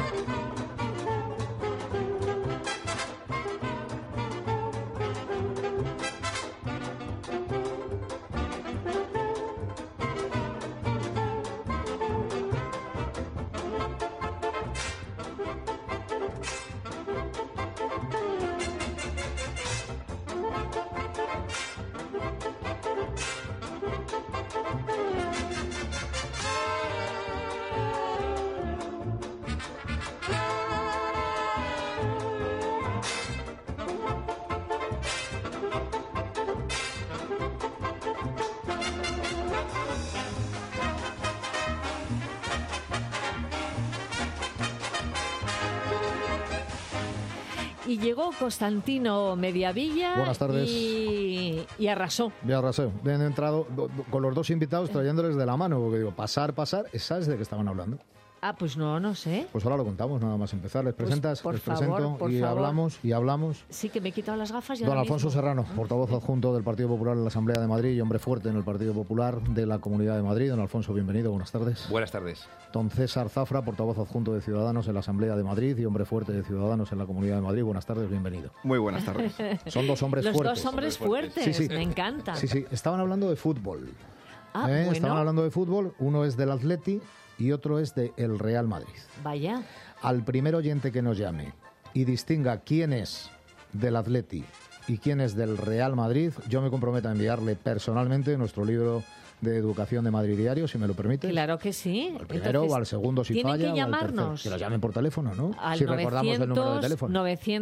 Y llegó Constantino Mediavilla. Buenas tardes. Y arrasó. Y arrasó. Han entrado con los dos invitados trayéndoles de la mano, porque digo, pasar, ¿sabes de qué estaban hablando? Ah, pues no sé. Pues ahora lo contamos, nada más empezar. Les presentas, por les favor, presento por y favor. hablamos. Sí, que me he quitado las gafas ya. Don Alfonso Serrano, portavoz adjunto del Partido Popular en la Asamblea de Madrid y hombre fuerte en el Partido Popular de la Comunidad de Madrid. Don Alfonso, bienvenido, buenas tardes. Buenas tardes. Don César Zafra, portavoz adjunto de Ciudadanos en la Asamblea de Madrid y hombre fuerte de Ciudadanos en la Comunidad de Madrid. Buenas tardes, bienvenido. Muy buenas tardes. Son dos hombres fuertes. Los dos hombres fuertes, Sí, sí. me encanta. Sí, estaban hablando de fútbol. Bueno. Estaban hablando de fútbol, uno es del Atleti y otro es del Real Madrid. Vaya. Al primer oyente que nos llame y distinga quién es del Atleti y quién es del Real Madrid, yo me comprometo a enviarle personalmente nuestro libro de Educación de Madrid Diario, si me lo permite. Claro que sí. Al primero o al segundo si falla. Tienen que o al tercero. llamarnos. Que lo llamen por teléfono, ¿no? Al si recordamos el número de teléfono.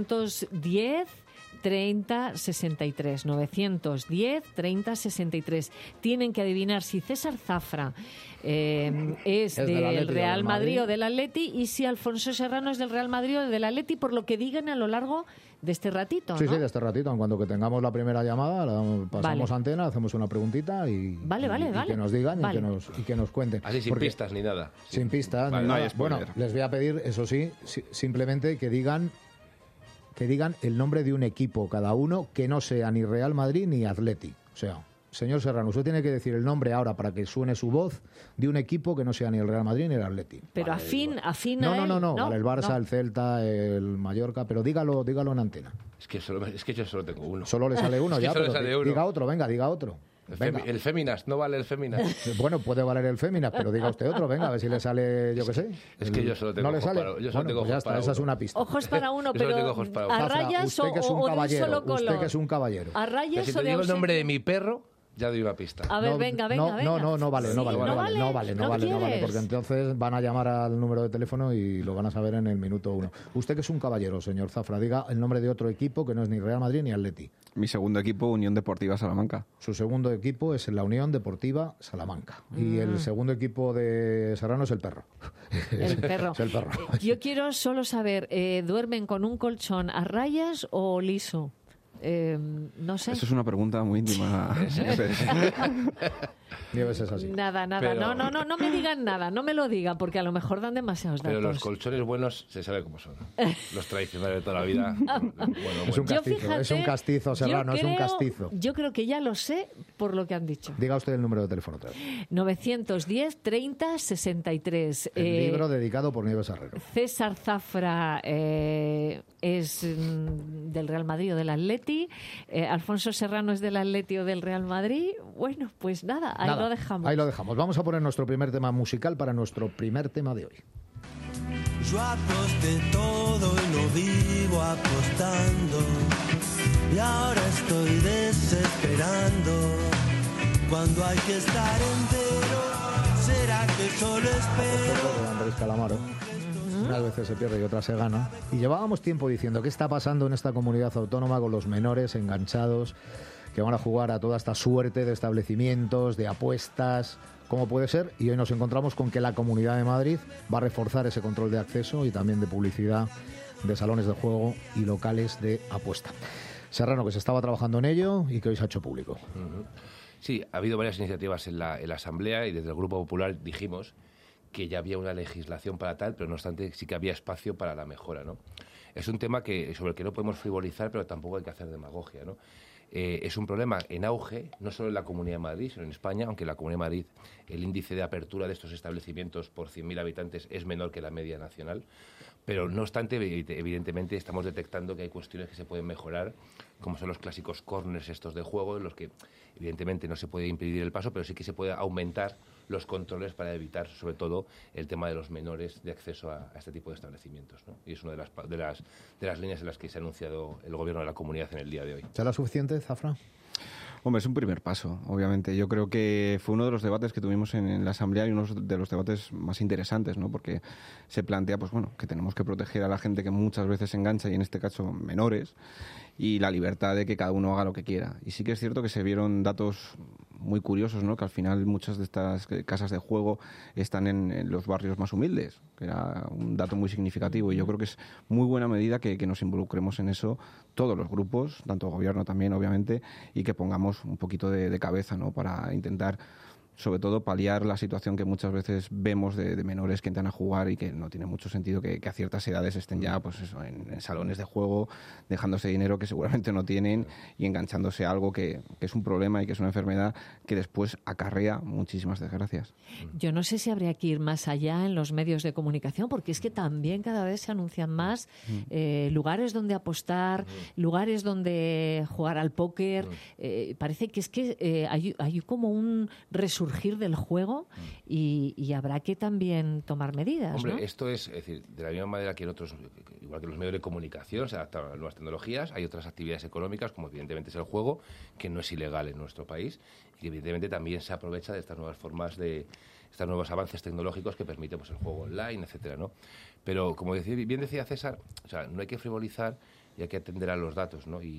910 30 63. 910 30 63. Tienen que adivinar si César Zafra es del Real Madrid o del Atleti, y si Alfonso Serrano es del Real Madrid o del Atleti, por lo que digan a lo largo de este ratito, Sí, ¿no? sí, de este ratito. En cuanto que tengamos la primera llamada, pasamos antena, hacemos una preguntita y que nos digan y que nos cuenten. Así, sin pistas ni nada. Sin pistas Vale, ni no nada. hay spoiler. Bueno, les voy a pedir, eso sí, simplemente que digan el nombre de un equipo cada uno que no sea ni Real Madrid ni Atleti. O sea, señor Serrano, usted tiene que decir el nombre ahora para que suene su voz de un equipo que no sea ni el Real Madrid ni el Atleti. Pero vale, afín a él. No, vale, el Barça, el Celta, el Mallorca, pero dígalo en antena. Es que yo solo tengo uno. Solo le sale uno Es que ya, solo pero sale uno. diga otro, venga, diga otro. El Féminas, no vale el Féminas. Bueno, puede valer el Féminas, pero diga usted otro, venga, a ver si le sale, yo qué sé. Es que yo solo tengo ¿No le ojos sale? para- yo solo tengo pues ya ojos está, para esa es uno. una pista. Ojos para uno, Yo solo pero tengo ojos para uno. a Zafra, rayas usted que es un o de un caballero, solo color. usted que es un caballero. A Pero rayas si o te de digo el nombre de ausente. mi perro, ya doy una pista. A ver, venga. No vale, Sí, no vale, ¿No quieres? porque entonces van a llamar al número de teléfono y lo van a saber en el minuto 1. Usted que es un caballero, señor Zafra, diga el nombre de otro equipo que no es ni Real Madrid ni Atleti. Mi segundo equipo, Unión Deportiva Salamanca. Su segundo equipo es la Unión Deportiva Salamanca. Y el segundo equipo de Serrano es el Perro. El perro. Es el Perro. Yo quiero solo saber, ¿duermen con un colchón a rayas o liso? No sé. Eso es una pregunta muy íntima. Nieves es así. Nada. Pero- No me digan nada, no me lo digan, porque a lo mejor dan demasiados datos. Pero los colchones buenos se sabe cómo son. Los tradicionales de toda la vida. Es un Yo, castizo, fíjate, es un castizo, Serrano, es un castizo. Yo creo que ya lo sé por lo que han dicho. Diga usted el número de teléfono otra vez. 910 30 63. El libro dedicado por Nieves Herrero. César Zafra es del Real Madrid o del Atleti. Alfonso Serrano es del Atleti o del Real Madrid. Bueno, pues nada, ahí lo dejamos. Ahí lo dejamos. Vamos a poner nuestro primer tema musical para nuestro primer tema de hoy. Yo aposté todo y no vivo apostando. Y ahora estoy desesperando. Cuando hay que estar entero, ¿será que solo espero? De Andrés Calamaro. Unas veces se pierde y otras se gana. Y llevábamos tiempo diciendo qué está pasando en esta comunidad autónoma con los menores enganchados que van a jugar a toda esta suerte de establecimientos, de apuestas, cómo puede ser. Y hoy nos encontramos con que la Comunidad de Madrid va a reforzar ese control de acceso y también de publicidad de salones de juego y locales de apuesta. Serrano, que se estaba trabajando en ello y que hoy se ha hecho público. Sí, ha habido varias iniciativas en la Asamblea y desde el Grupo Popular dijimos que ya había una legislación para tal, pero no obstante sí que había espacio para la mejora, ¿no? Es un tema sobre el que no podemos frivolizar, pero tampoco hay que hacer demagogia, ¿no? es un problema en auge, no solo en la Comunidad de Madrid, sino en España, aunque en la Comunidad de Madrid el índice de apertura de estos establecimientos por 100.000 habitantes es menor que la media nacional. Pero no obstante, evidentemente estamos detectando que hay cuestiones que se pueden mejorar, como son los clásicos corners estos de juego, en los que evidentemente no se puede impedir el paso, pero sí que se puede aumentar los controles para evitar, sobre todo, el tema de los menores de acceso a este tipo de establecimientos, ¿no? Y es una de las líneas en las que se ha anunciado el Gobierno de la Comunidad en el día de hoy. ¿Será suficiente, Zafra? Hombre, es un primer paso, obviamente. Yo creo que fue uno de los debates que tuvimos en la Asamblea y uno de los debates más interesantes, ¿no? Porque se plantea, pues bueno, que tenemos que proteger a la gente que muchas veces se engancha, y en este caso menores, y la libertad de que cada uno haga lo que quiera. Y sí que es cierto que se vieron datos muy curiosos, ¿no? Que al final muchas de estas casas de juego están en los barrios más humildes, que era un dato muy significativo, y yo creo que es muy buena medida que nos involucremos en eso todos los grupos, tanto el gobierno también, obviamente, y que pongamos un poquito de cabeza, ¿no? Para intentar, sobre todo, paliar la situación que muchas veces vemos de menores que entran a jugar y que no tiene mucho sentido que a ciertas edades estén ya, pues eso, en salones de juego, dejándose dinero que seguramente no tienen y enganchándose a algo que es un problema y que es una enfermedad que después acarrea muchísimas desgracias. Yo no sé si habría que ir más allá en los medios de comunicación, porque es que también cada vez se anuncian más lugares donde apostar, lugares donde jugar al póker. Parece que es que hay como un resurgir del juego y habrá que también tomar medidas. Hombre, ¿no? esto es decir, de la misma manera que en otros, igual que los medios de comunicación se adaptan a las nuevas tecnologías, hay otras actividades económicas, como evidentemente es el juego, que no es ilegal en nuestro país y que evidentemente también se aprovecha de estas nuevas formas estos nuevos avances tecnológicos que permiten, pues, el juego online, etcétera, ¿no? Pero, como bien decía César, o sea, no hay que frivolizar y hay que atender a los datos, ¿no?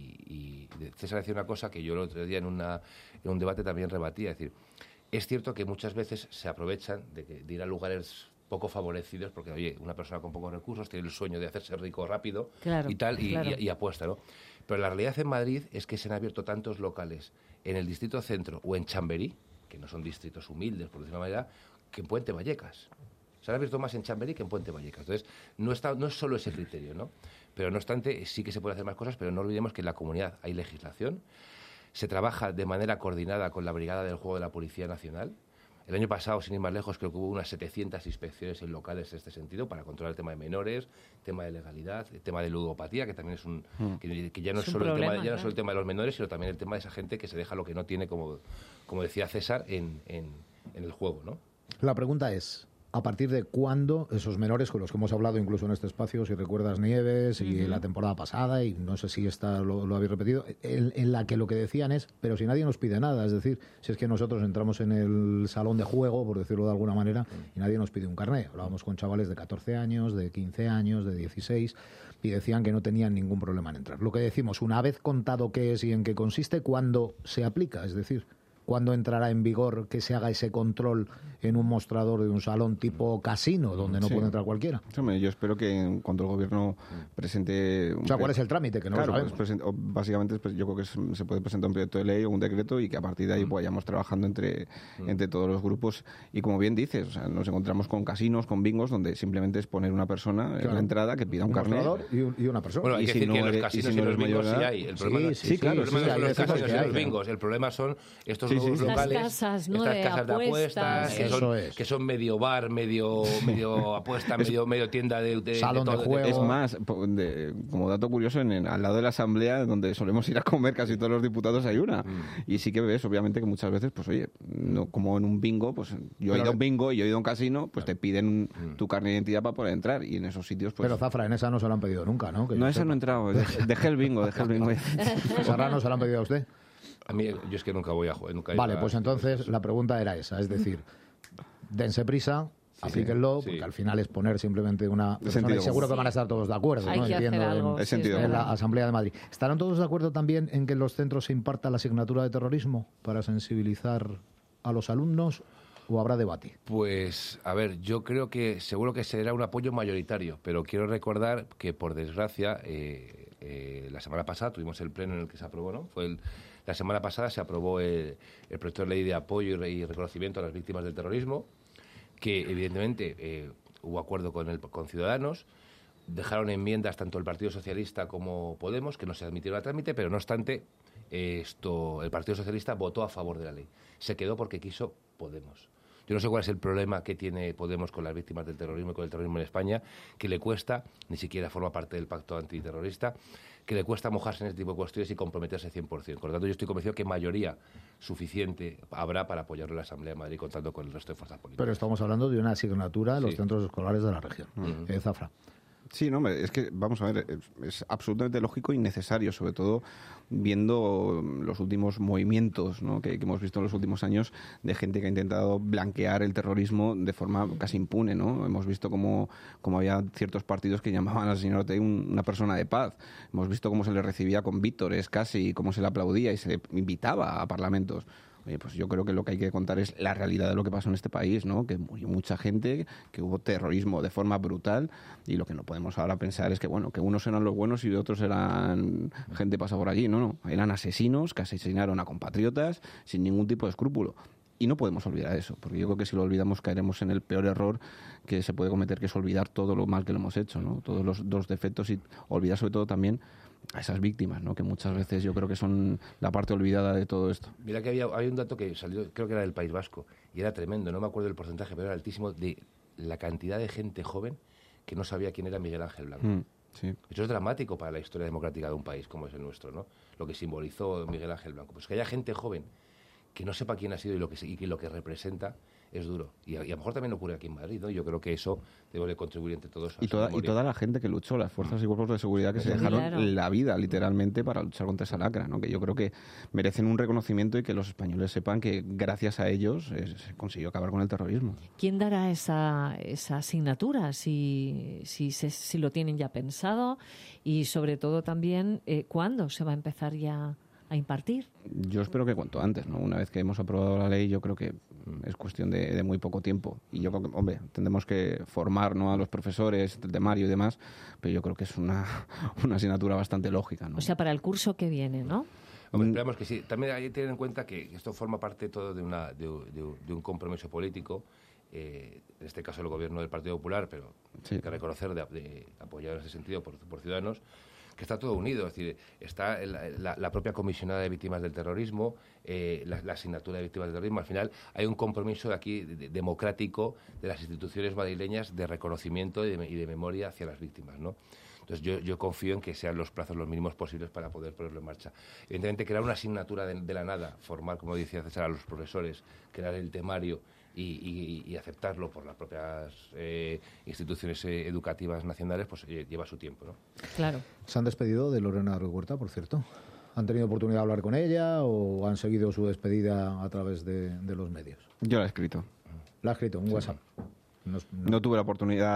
Y César decía una cosa que yo el otro día en un debate también rebatía, es decir, es cierto que muchas veces se aprovechan de ir a lugares poco favorecidos porque, oye, una persona con pocos recursos tiene el sueño de hacerse rico rápido, claro, y tal, claro. y apuesta, ¿no? Pero la realidad en Madrid es que se han abierto tantos locales en el Distrito Centro o en Chamberí, que no son distritos humildes, por decirlo de una manera, que en Puente Vallecas. Se han abierto más en Chamberí que en Puente Vallecas. Entonces, no es solo ese criterio, ¿no? Pero, no obstante, sí que se puede hacer más cosas, pero no olvidemos que en la comunidad hay legislación. Se trabaja de manera coordinada con la Brigada del Juego de la Policía Nacional. El año pasado, sin ir más lejos, creo que hubo unas 700 inspecciones en locales en este sentido para controlar el tema de menores, tema de legalidad, el tema de ludopatía, que también es que ya no es solo problema, no solo el tema de los menores, sino también el tema de esa gente que se deja lo que no tiene, como decía César, en el juego, ¿no? La pregunta es, ¿a partir de cuándo esos menores con los que hemos hablado incluso en este espacio, si recuerdas Nieves y la temporada pasada, y no sé si esta lo habéis repetido, en la que lo que decían es, pero si nadie nos pide nada, es decir, si es que nosotros entramos en el salón de juego, por decirlo de alguna manera, y nadie nos pide un carné. Hablábamos con chavales de 14 años, de 15 años, de 16, y decían que no tenían ningún problema en entrar. Lo que decimos, una vez contado qué es y en qué consiste, ¿cuándo se aplica? Es decir, ¿cuándo entrará en vigor que se haga ese control en un mostrador de un salón tipo casino, donde no puede entrar cualquiera? Hombre, yo espero que en cuanto el gobierno presente... O sea, ¿cuál es el trámite? Que no claro, lo sabemos. Básicamente yo creo que se puede presentar un proyecto de ley o un decreto y que a partir de ahí vayamos trabajando entre todos los grupos. Y como bien dices, o sea, nos encontramos con casinos, con bingos, donde simplemente es poner una persona en la entrada que pida un carnet. Y una persona. Bueno, hay que decir que en los casinos y en los bingos sí hay. El problema sí, claro, el problema no son los casinos y los hay. bingos. El problema son estos nuevos Estas locales, casas, ¿no? estas casas de apuestas, que son medio bar, medio apuesta, medio tienda de salón de juego. Es más, como dato curioso, al lado de la Asamblea, donde solemos ir a comer casi todos los diputados, hay una. Y sí que ves, obviamente, que muchas veces, pues oye, no, como en un bingo, pues yo he ido a un bingo y yo he ido a un casino, pues te piden tu carnet de identidad para poder entrar. Y en esos sitios, pues... Pero Zafra, en esa no se lo han pedido nunca, ¿no? No, esa no he entrado. Dejé el bingo. ¿Esa no se lo han pedido a usted? A mí, yo es que nunca voy a jugar. Vale, pues entonces la pregunta era esa, es decir, dense prisa, aplíquenlo, porque al final es poner simplemente una persona y seguro que van a estar todos de acuerdo, hay ¿no? que Entiendo, hacer algo, en la Asamblea de Madrid. ¿Estarán todos de acuerdo también en que en los centros se imparta la asignatura de terrorismo para sensibilizar a los alumnos o habrá debate? Pues, a ver, yo creo que seguro que será un apoyo mayoritario, pero quiero recordar que, por desgracia, la semana pasada tuvimos el pleno en el que se aprobó, ¿no? La semana pasada se aprobó el proyecto de ley de apoyo y reconocimiento a las víctimas del terrorismo, que evidentemente hubo acuerdo con Ciudadanos, dejaron enmiendas tanto el Partido Socialista como Podemos, que no se admitieron a trámite, pero no obstante el Partido Socialista votó a favor de la ley. Se quedó porque quiso Podemos. Yo no sé cuál es el problema que tiene Podemos con las víctimas del terrorismo y con el terrorismo en España, que le cuesta, ni siquiera forma parte del pacto antiterrorista, que le cuesta mojarse en este tipo de cuestiones y comprometerse 100%. Por lo tanto, yo estoy convencido que mayoría suficiente habrá para apoyarlo en la Asamblea de Madrid contando con el resto de fuerzas políticas. Pero estamos hablando de una asignatura en los centros escolares de la región. Zafra. Sí, no, es que, vamos a ver, es absolutamente lógico y necesario, sobre todo viendo los últimos movimientos, ¿no?, que hemos visto en los últimos años de gente que ha intentado blanquear el terrorismo de forma casi impune, ¿no? Hemos visto cómo había ciertos partidos que llamaban al señor Otegi una persona de paz. Hemos visto cómo se le recibía con vítores casi, cómo se le aplaudía y se le invitaba a parlamentos. Oye, pues yo creo que lo que hay que contar es la realidad de lo que pasó en este país, ¿no? Que murió mucha gente, que hubo terrorismo de forma brutal, y lo que no podemos ahora pensar es que, bueno, que unos eran los buenos y otros eran gente pasada por allí. No, eran asesinos que asesinaron a compatriotas sin ningún tipo de escrúpulo. Y no podemos olvidar eso, porque yo creo que si lo olvidamos caeremos en el peor error que se puede cometer, que es olvidar todo lo mal que lo hemos hecho, ¿no? Todos los defectos, y olvidar sobre todo también a esas víctimas, ¿no?, que muchas veces yo creo que son la parte olvidada de todo esto. Mira que había un dato que salió, creo que era del País Vasco, y era tremendo, no me acuerdo del porcentaje, pero era altísimo, de la cantidad de gente joven que no sabía quién era Miguel Ángel Blanco. Sí. Eso es dramático para la historia democrática de un país como es el nuestro, ¿no? Lo que simbolizó Miguel Ángel Blanco. Pues que haya gente joven que no sepa quién ha sido y lo que representa es duro. Y a lo mejor también ocurre aquí en Madrid, ¿no? Yo creo que eso debe de contribuir entre todos a y toda la gente que luchó, las fuerzas y cuerpos de seguridad que se dejaron la vida literalmente para luchar contra esa lacra, ¿no? Que yo creo que merecen un reconocimiento y que los españoles sepan que gracias a ellos se consiguió acabar con el terrorismo. ¿Quién dará esa asignatura? Si lo tienen ya pensado, y sobre todo también ¿cuándo se va a empezar ya a impartir? Yo espero que cuanto antes, ¿no? Una vez que hemos aprobado la ley, yo creo que es cuestión de muy poco tiempo. Y yo creo que, hombre, tendremos que formar, ¿no?, a los profesores, el temario y demás, pero yo creo que es una asignatura bastante lógica, ¿no? O sea, para el curso que viene, ¿no? Hombre, esperamos que sí. También hay que tener en cuenta que esto forma parte todo de un compromiso político, en este caso el gobierno del Partido Popular, pero sí, hay que reconocer de apoyar en ese sentido por Ciudadanos, que está todo unido. Es decir, está la propia comisionada de víctimas del terrorismo, la asignatura de víctimas del terrorismo. Al final hay un compromiso aquí democrático de las instituciones madrileñas de reconocimiento y de memoria hacia las víctimas, ¿no? Entonces yo confío en que sean los plazos los mínimos posibles para poder ponerlo en marcha. Evidentemente, crear una asignatura de la nada, formar, como decía César, a los profesores, crear el temario y aceptarlo por las propias instituciones educativas nacionales, pues lleva su tiempo, ¿no? Claro. ¿Se han despedido de Lorena Ruiz Huerta, por cierto? ¿Han tenido oportunidad de hablar con ella o han seguido su despedida a través de los medios? Yo la he escrito. ¿La ha escrito? ¿Un WhatsApp? No tuve la oportunidad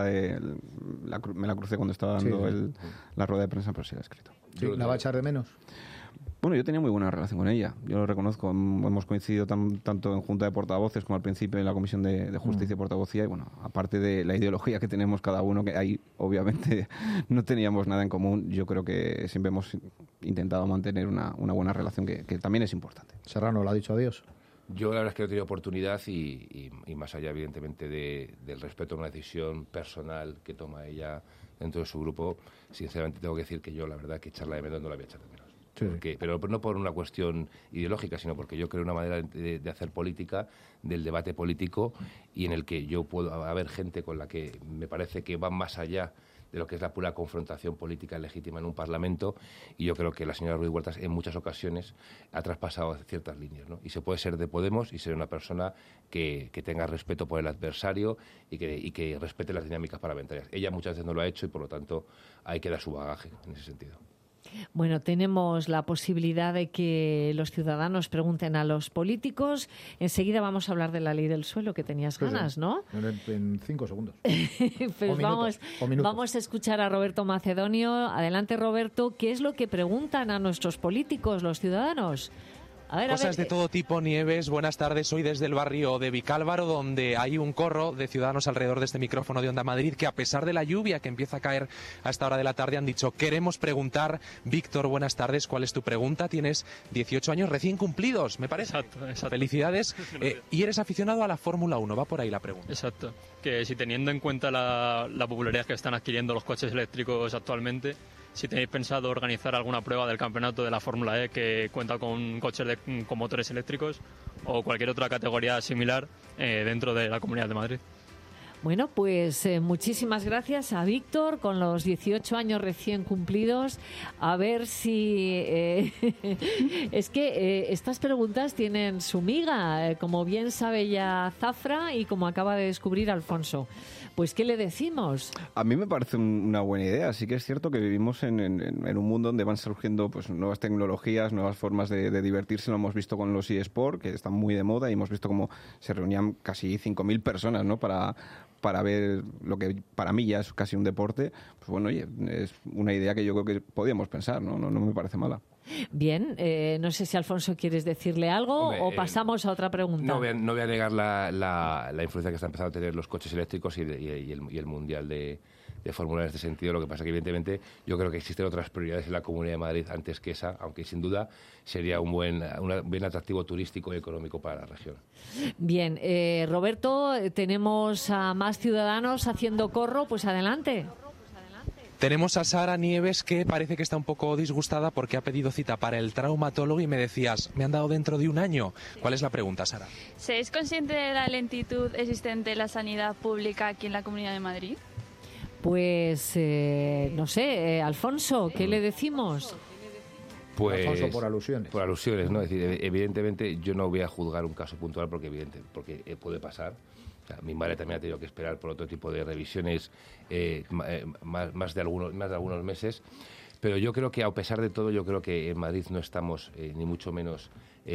me la crucé cuando estaba dando la rueda de prensa, pero sí la he escrito. ¿Sí? ¿La va a echar de menos? Bueno, yo tenía muy buena relación con ella, yo lo reconozco. Hemos coincidido tanto en Junta de Portavoces como al principio en la Comisión de Justicia y Portavocía, y bueno, aparte de la ideología que tenemos cada uno, que ahí obviamente no teníamos nada en común, yo creo que siempre hemos intentado mantener una buena relación que también es importante. Serrano, ¿le ha dicho adiós? Yo la verdad es que no he tenido oportunidad y más allá, evidentemente, del respeto a una decisión personal que toma ella dentro de su grupo, sinceramente tengo que decir que yo la verdad que echarla de menos no la voy a echar de menos. Sí. Pero no por una cuestión ideológica, sino porque yo creo una manera de hacer política, del debate político, y en el que yo puedo haber gente con la que me parece que va más allá de lo que es la pura confrontación política legítima en un parlamento, y yo creo que la señora Ruiz Huerta en muchas ocasiones ha traspasado ciertas líneas, ¿no? Y se puede ser de Podemos y ser una persona que tenga respeto por el adversario y que respete las dinámicas parlamentarias. Ella muchas veces no lo ha hecho y por lo tanto hay que dar su bagaje en ese sentido. Bueno, tenemos la posibilidad de que los ciudadanos pregunten a los políticos. Enseguida vamos a hablar de la ley del suelo, que tenías ganas, ¿no? En 5 segundos. Pues vamos a escuchar a Roberto Macedonio. Adelante, Roberto. ¿Qué es lo que preguntan a nuestros políticos, los ciudadanos? Cosas de todo tipo, Nieves. Buenas tardes. Hoy desde el barrio de Vicálvaro, donde hay un corro de ciudadanos alrededor de este micrófono de Onda Madrid que, a pesar de la lluvia que empieza a caer a esta hora de la tarde, han dicho: queremos preguntar. Víctor, buenas tardes. ¿Cuál es tu pregunta? Tienes 18 años recién cumplidos, me parece. Exacto. Felicidades. Y eres aficionado a la Fórmula 1. Va por ahí la pregunta. Exacto. Que si teniendo en cuenta la popularidad que están adquiriendo los coches eléctricos actualmente, si tenéis pensado organizar alguna prueba del campeonato de la Fórmula E que cuenta con coches con motores eléctricos o cualquier otra categoría similar dentro de la Comunidad de Madrid. Bueno, pues muchísimas gracias a Víctor, con los 18 años recién cumplidos. A ver si... es que estas preguntas tienen su miga, como bien sabe ya Zafra y como acaba de descubrir Alfonso. Pues, ¿qué le decimos? A mí me parece una buena idea. Sí que es cierto que vivimos en un mundo donde van surgiendo pues nuevas tecnologías, nuevas formas de divertirse. Lo hemos visto con los eSports, que están muy de moda, y hemos visto cómo se reunían casi 5.000 personas, ¿no?, para ver lo que para mí ya es casi un deporte. Pues bueno, oye, es una idea que yo creo que podíamos pensar, ¿no? No me parece mala. Bien, no sé si Alfonso quieres decirle algo. Hombre, o pasamos a otra pregunta. No voy a negar la influencia que están empezando a tener los coches eléctricos y el Mundial de Fórmula en este sentido. Lo que pasa que, evidentemente, yo creo que existen otras prioridades en la Comunidad de Madrid antes que esa, aunque sin duda sería un buen atractivo turístico y económico para la región. Bien, Roberto, tenemos a más ciudadanos haciendo corro, pues adelante. Tenemos a Sara Nieves, que parece que está un poco disgustada porque ha pedido cita para el traumatólogo y me decías, me han dado dentro de un año. ¿Cuál es la pregunta, Sara? ¿Sois consciente de la lentitud existente en la sanidad pública aquí en la Comunidad de Madrid? Pues, no sé, Alfonso, ¿qué le decimos? Pues, Alfonso, por alusiones. Por alusiones, ¿no? Es decir, evidentemente yo no voy a juzgar un caso puntual porque puede pasar. O sea, mi madre también ha tenido que esperar por otro tipo de revisiones más de algunos meses. Pero yo creo que, a pesar de todo, yo creo que en Madrid no estamos ni mucho menos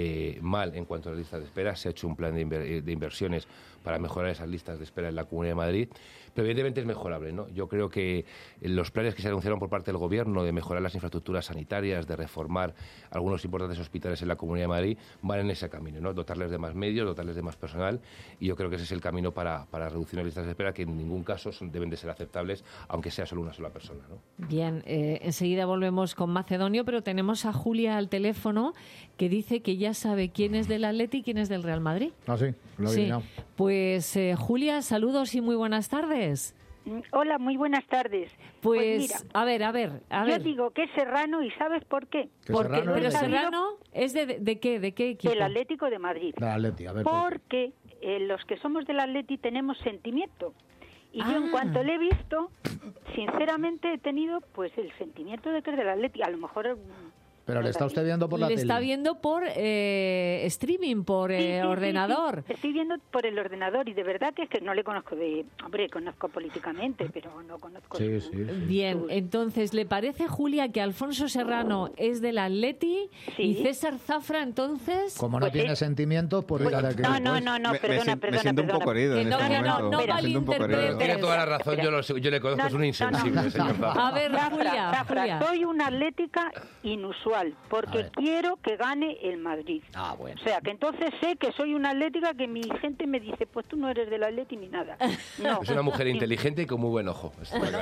mal en cuanto a las listas de espera. Se ha hecho un plan de inversiones para mejorar esas listas de espera en la Comunidad de Madrid. Pero evidentemente es mejorable, ¿no? Yo creo que los planes que se anunciaron por parte del Gobierno de mejorar las infraestructuras sanitarias, de reformar algunos importantes hospitales en la Comunidad de Madrid, van en ese camino, ¿no? Dotarles de más medios, dotarles de más personal, y yo creo que ese es el camino para reducir las listas de espera, que en ningún caso deben de ser aceptables, aunque sea solo una sola persona, ¿no? Bien, enseguida volvemos con Macedonio, pero tenemos a Julia al teléfono, que dice que ya sabe quién es del Atleti y quién es del Real Madrid. Ah, sí, lo he adivinado. Pues Julia, saludos y muy buenas tardes. Hola, muy buenas tardes. Pues mira, a ver. Yo digo que es Serrano, y ¿sabes por qué? Pero Serrano es de qué equipo? Del Atlético de Madrid. Del Atleti, a ver. Porque los que somos del Atleti tenemos sentimiento. Y yo, en cuanto le he visto, sinceramente he tenido pues el sentimiento de que es del Atleti. A lo mejor... Pero le está usted viendo por la tele. Le está viendo por streaming, por ordenador. Sí. Estoy viendo por el ordenador, y de verdad que es que no le conozco conozco políticamente, pero no conozco sí. Bien, entonces, ¿le parece, Julia, que Alfonso Serrano es del Atleti y César Zafra, entonces? Como no tiene sentimientos, por ir a la que... No, perdona. Me siento un poco herido en este momento. No malinterprete. Tiene toda la razón, yo le conozco, es un insensible, señor Zafra. A ver, Julia. Soy una atlética inusual, porque quiero que gane el Madrid. Bueno. O sea, que entonces sé que soy una atlética, que mi gente me dice, pues tú no eres del Atleti ni nada. No. Es una mujer inteligente y con muy buen ojo.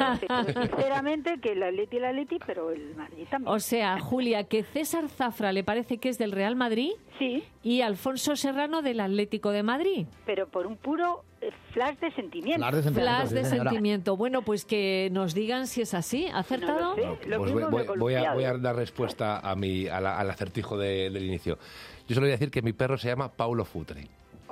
Sinceramente, que el Atleti, pero el Madrid también. O sea, Julia, que César Zafra le parece que es del Real Madrid, sí, y Alfonso Serrano del Atlético de Madrid. Pero por un puro flash de sentimiento. Flash de sentimiento. Bueno, pues que nos digan si es así. ¿Acertado? No sé. Pues voy a dar respuesta al acertijo del inicio. Yo solo voy a decir que mi perro se llama Paulo Futre.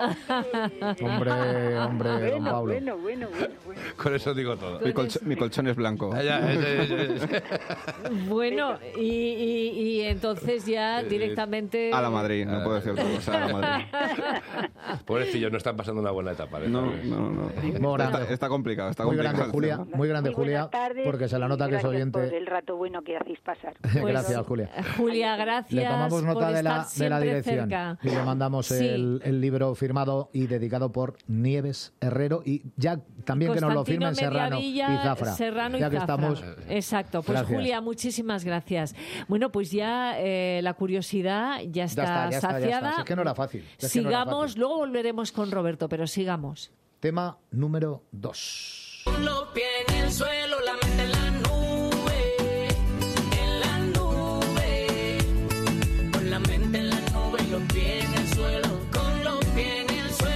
Hombre, don Pablo. Bueno. Con eso digo todo. Mi colchón es blanco. Bueno, y entonces ya directamente... A la Madrid, no puedo decir otra cosa, a la Madrid. Pobrecillo, no están pasando una buena etapa. No. Está complicado, muy grande, Julia, porque se la nota que es oyente. Por el rato bueno que hacéis pasar. Gracias, Julia. Julia, gracias. Le tomamos nota de la dirección cerca. Y le mandamos el libro firmado y dedicado por Nieves Herrero, y ya también que nos lo firmen Serrano y Zafra. Ya que estamos. Exacto. Pues gracias. Julia, muchísimas gracias. Bueno, pues ya la curiosidad ya está saciada. Es que no era fácil. Sigamos, luego volveremos con Roberto, pero sigamos. Tema número 2. Los pies en el suelo, la mente en la nube, con la mente en la nube y los pies en el suelo.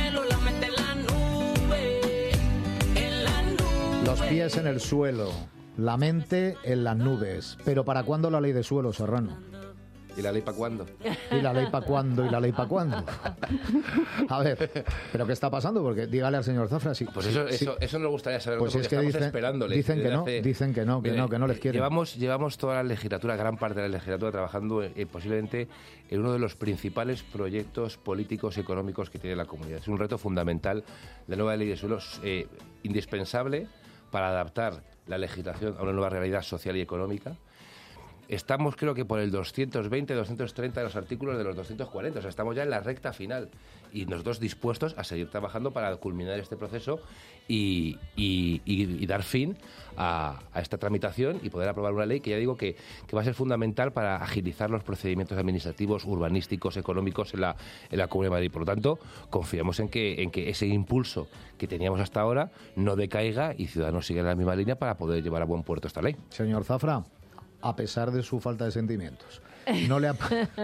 Los pies en el suelo. La mente en las nubes. Pero ¿para cuándo la ley de suelo, Serrano? ¿Y la ley para cuándo? ¿Y la ley para cuándo? ¿Y la ley para cuándo? A ver, ¿pero qué está pasando? Porque dígale al señor Zafra si... Pues eso nos gustaría saber, pues porque es que estamos esperándole. Dicen que no les quieren. Llevamos toda la legislatura, gran parte de la legislatura, trabajando posiblemente en uno de los principales proyectos políticos y económicos que tiene la comunidad. Es un reto fundamental, la nueva ley de suelos, indispensable para adaptar la legislación a una nueva realidad social y económica. Estamos, creo que por el 220, 230 de los artículos de los 240, o sea, estamos ya en la recta final y nosotros dispuestos a seguir trabajando para culminar este proceso y dar fin a esta tramitación y poder aprobar una ley que ya digo que va a ser fundamental para agilizar los procedimientos administrativos, urbanísticos, económicos en la Comunidad de Madrid. Por lo tanto, confiamos en que ese impulso que teníamos hasta ahora no decaiga y Ciudadanos siga en la misma línea para poder llevar a buen puerto esta ley. Señor Zafra, a pesar de su falta de sentimientos, no le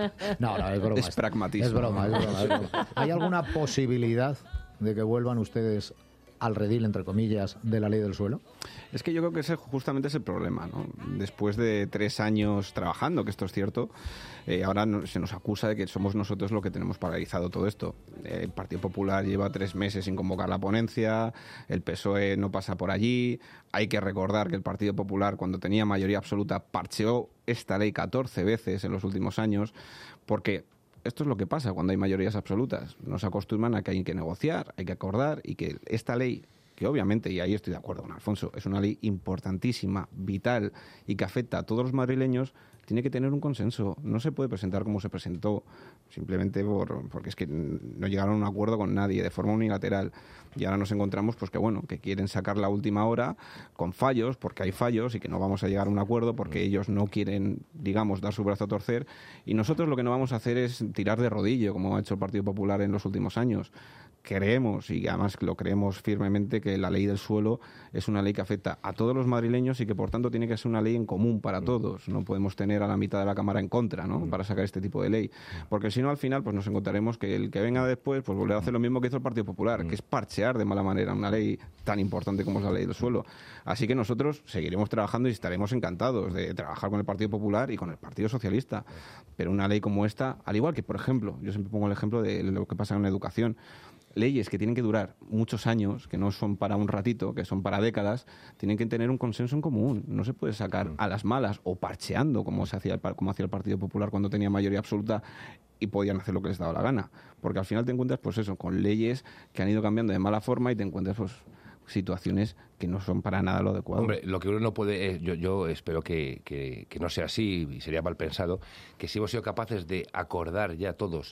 no, es broma. Es pragmatismo. Es broma. ¿Hay alguna posibilidad de que vuelvan ustedes al redil, entre comillas, de la ley del suelo? Es que yo creo que ese justamente es el problema, ¿no? Después de 3 años trabajando, que esto es cierto, ahora se nos acusa de que somos nosotros los que tenemos paralizado todo esto. El Partido Popular lleva 3 meses sin convocar la ponencia, el PSOE no pasa por allí. Hay que recordar que el Partido Popular, cuando tenía mayoría absoluta, parcheó esta ley 14 veces en los últimos años, porque esto es lo que pasa cuando hay mayorías absolutas. Nos acostumbran a que hay que negociar, hay que acordar, y que esta ley, que obviamente, y ahí estoy de acuerdo con Alfonso, es una ley importantísima, vital y que afecta a todos los madrileños, tiene que tener un consenso. No se puede presentar como se presentó, simplemente porque es que no llegaron a un acuerdo con nadie, de forma unilateral. Y ahora nos encontramos pues que quieren sacar la última hora con fallos, porque hay fallos y que no vamos a llegar a un acuerdo porque ellos no quieren, digamos, dar su brazo a torcer. Y nosotros lo que no vamos a hacer es tirar de rodillo, como ha hecho el Partido Popular en los últimos años. Creemos, y además lo creemos firmemente, que la ley del suelo es una ley que afecta a todos los madrileños y que por tanto tiene que ser una ley en común para todos. No podemos tener a la mitad de la Cámara en contra, ¿no?, para sacar este tipo de ley, porque si no, al final pues nos encontraremos que el que venga después pues volverá a hacer lo mismo que hizo el Partido Popular, que es parchear de mala manera una ley tan importante como es la ley del suelo. Así que nosotros seguiremos trabajando y estaremos encantados de trabajar con el Partido Popular y con el Partido Socialista, pero una ley como esta, al igual que, por ejemplo, yo siempre pongo el ejemplo de lo que pasa en la educación, leyes que tienen que durar muchos años, que no son para un ratito, que son para décadas, tienen que tener un consenso en común. No se puede sacar a las malas o parcheando, como hacía el Partido Popular cuando tenía mayoría absoluta y podían hacer lo que les daba la gana. Porque al final te encuentras, pues eso, con leyes que han ido cambiando de mala forma y te encuentras, pues, situaciones que no son para nada lo adecuado. Hombre, lo que uno no puede, yo espero que no sea así, y sería mal pensado, que si hemos sido capaces de acordar ya todos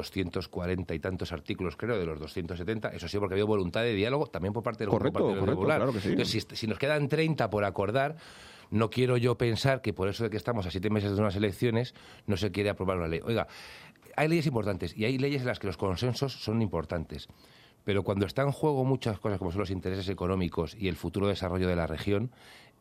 240 y tantos artículos, creo, de los 270, eso sí, porque ha habido voluntad de diálogo también por parte del Partido Popular. Claro que sí. Entonces, si nos quedan 30 por acordar, no quiero yo pensar que por eso de que estamos a 7 meses de unas elecciones no se quiere aprobar una ley. Oiga, hay leyes importantes y hay leyes en las que los consensos son importantes. Pero cuando está en juego muchas cosas, como son los intereses económicos y el futuro desarrollo de la región,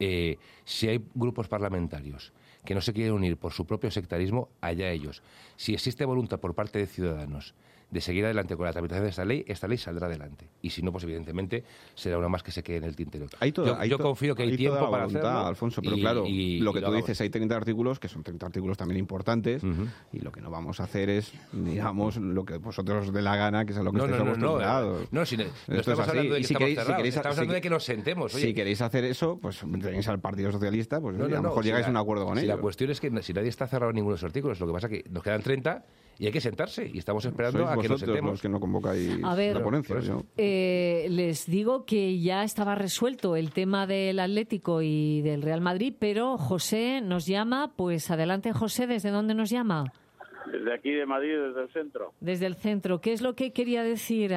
si hay grupos parlamentarios que no se quieren unir por su propio sectarismo, allá ellos. Si existe voluntad por parte de Ciudadanos de seguir adelante con la tramitación de esta ley saldrá adelante. Y si no, pues evidentemente será una más que se quede en el tintero. Yo confío que hay tiempo para hacerlo. Alfonso, pero claro, lo que tú dices, hay 30 artículos, que son 30 artículos también importantes, y lo que no vamos a hacer es, digamos, lo que vosotros os dé la gana, que es a lo que estáis acostumbrados. No, estamos hablando de que estamos hablando de que nos sentemos. Oye. Si queréis hacer eso, pues tenéis al Partido Socialista, pues a lo mejor llegáis a un acuerdo con ellos. La cuestión es que si nadie está cerrado en ninguno de los artículos, lo que pasa es que nos quedan 30 y hay que sentarse, y estamos esperando a que nos sentemos. Los que no convocáis la ponencia. Les digo que ya estaba resuelto el tema del Atlético y del Real Madrid, pero José nos llama. Pues adelante, José, ¿desde dónde nos llama? Desde aquí de Madrid, desde el centro. Desde el centro. ¿Qué es lo que quería decir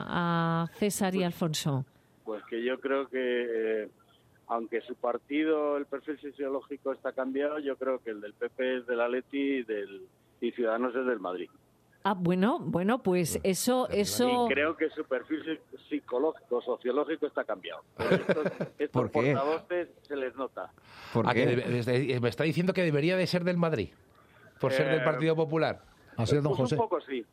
a César y Alfonso? Pues que yo creo que, aunque su partido, el perfil sociológico está cambiado, yo creo que el del PP es del Atleti y Ciudadanos es del Madrid. Ah, bueno, pues eso... Y creo que su perfil psicológico, sociológico está cambiado. Estos portavoces se les nota. ¿Por qué? ¿Me está diciendo que debería de ser del Madrid? ¿Por ser del Partido Popular? Así es, don Pues José. un poco sí.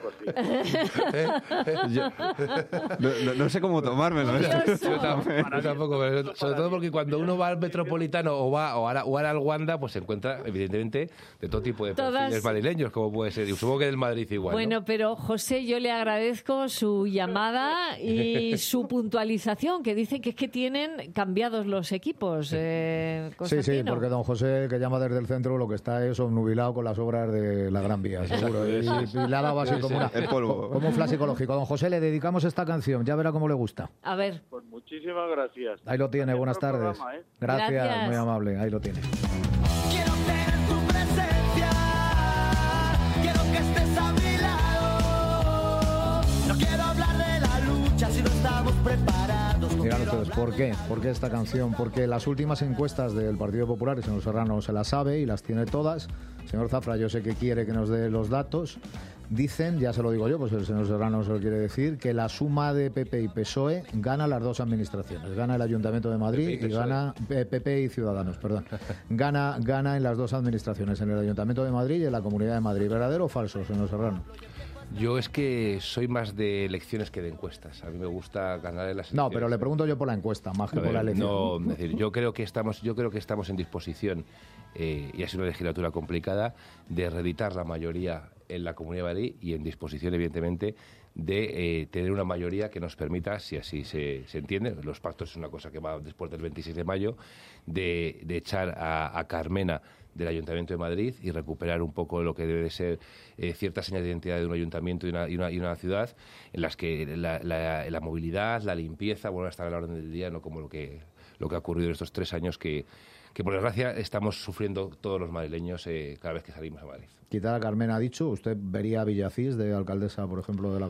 No sé cómo tomármelo. Yo tampoco, pero sobre todo porque cuando uno va al Metropolitano o al Wanda, pues se encuentra, evidentemente, de todo tipo de perfiles madrileños, como puede ser. Y supongo que del Madrid igual. Bueno, ¿no? pero José, yo le agradezco su llamada y su puntualización, que dice que es que tienen cambiados los equipos. Sí, porque don José, que llama desde el centro, lo que está es obnubilado con las obras de la Gran Vía, seguro. Y le ha dado así como un flash psicológico. Don José, le dedicamos esta canción, ya verá cómo le gusta. A ver. Pues muchísimas gracias. Ahí lo tiene, buenas tardes. Programa, Gracias, muy amable, ahí lo tiene. Quiero tener tu presencia, quiero que estés a mi lado. No quiero hablar de la lucha si no estamos preparados. Miren ustedes, ¿por qué? ¿Por qué esta canción? Porque las últimas encuestas del Partido Popular, el señor Serrano se las sabe y las tiene todas. Señor Zafra, yo sé que quiere que nos dé los datos. Dicen, ya se lo digo yo, pues el señor Serrano se lo quiere decir, que la suma de PP y PSOE gana las dos administraciones. Gana el Ayuntamiento de Madrid y gana PP y Ciudadanos, perdón. Gana en las dos administraciones, en el Ayuntamiento de Madrid y en la Comunidad de Madrid. ¿Verdadero o falso, señor Serrano? Yo es que soy más de elecciones que de encuestas. A mí me gusta ganar en las elecciones. No, pero le pregunto yo por la encuesta, más que por la elección. No, es decir, yo creo que estamos en disposición, y ha sido una legislatura complicada, de reeditar la mayoría en la Comunidad de Madrid y en disposición, evidentemente, de tener una mayoría que nos permita, si así se entiende, los pactos es una cosa que va después del 26 de mayo, de echar a Carmena del Ayuntamiento de Madrid y recuperar un poco lo que debe de ser ciertas señas de identidad de un ayuntamiento y una ciudad en las que la movilidad, la limpieza vuelvan a estar a la orden del día, no como lo que ha ocurrido en estos 3 años que por desgracia estamos sufriendo todos los madrileños cada vez que salimos a Madrid. Quitar a Carmena, ha dicho, ¿usted vería a Villacís de alcaldesa, por ejemplo, de la...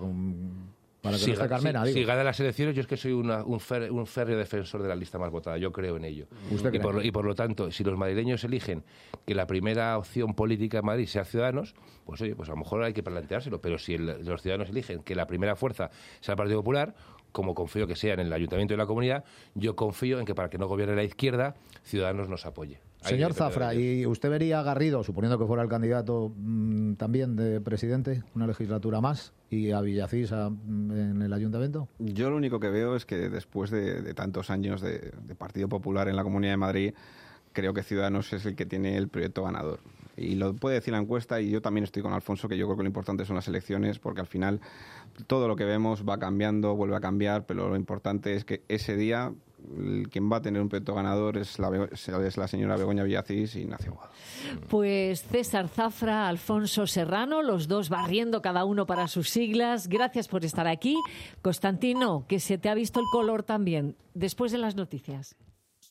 Para que no esté Carmena, digo. Si gana las elecciones, yo es que soy un férreo defensor de la lista más votada. Yo creo en ello. Y por lo tanto, si los madrileños eligen que la primera opción política en Madrid sea Ciudadanos, pues oye, pues a lo mejor hay que planteárselo. Pero si los ciudadanos eligen que la primera fuerza sea el Partido Popular, como confío que sea en el Ayuntamiento y la Comunidad, yo confío en que para que no gobierne la izquierda, Ciudadanos nos apoye. Señor Zafra, ¿y usted vería a Garrido, suponiendo que fuera el candidato también de presidente, una legislatura más, y a Villacís en el Ayuntamiento? Yo lo único que veo es que después de tantos años de Partido Popular en la Comunidad de Madrid, creo que Ciudadanos es el que tiene el proyecto ganador. Y lo puede decir la encuesta, y yo también estoy con Alfonso, que yo creo que lo importante son las elecciones, porque al final todo lo que vemos va cambiando, vuelve a cambiar, pero lo importante es que ese día quien va a tener un proyecto ganador es la señora Begoña Villacís y Ignacio Aguado. Pues César Zafra, Alfonso Serrano, los dos barriendo cada uno para sus siglas. Gracias por estar aquí. Constantino, que se te ha visto el color también, después de las noticias.